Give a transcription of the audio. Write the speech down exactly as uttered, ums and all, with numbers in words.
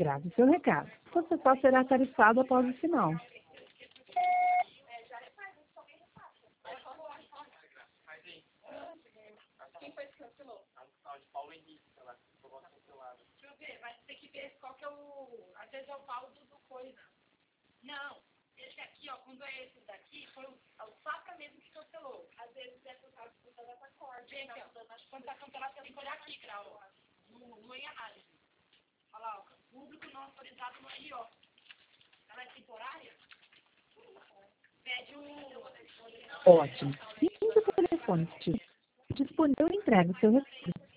grave o seu recado. Você só será tarifado após o sinal. Quem foi que cancelou? Paulo Henrique, sei lá. Deixa eu ver, vai ter que ver qual que é o... Às vezes é o Paulo do, do coisa. Não, esse aqui, ó, quando é esse daqui, foi o, é o Safra mesmo que cancelou. Às vezes é por causa do da corte. Gente, ó, quando tá cancelado, você tem que olhar aqui, Grau, no, no em análise. Olha lá, ó, público não autorizado no R O. Ela é temporária? Pede o... Ótimo. E o telefone que estiver disponível, entrega o seu recado.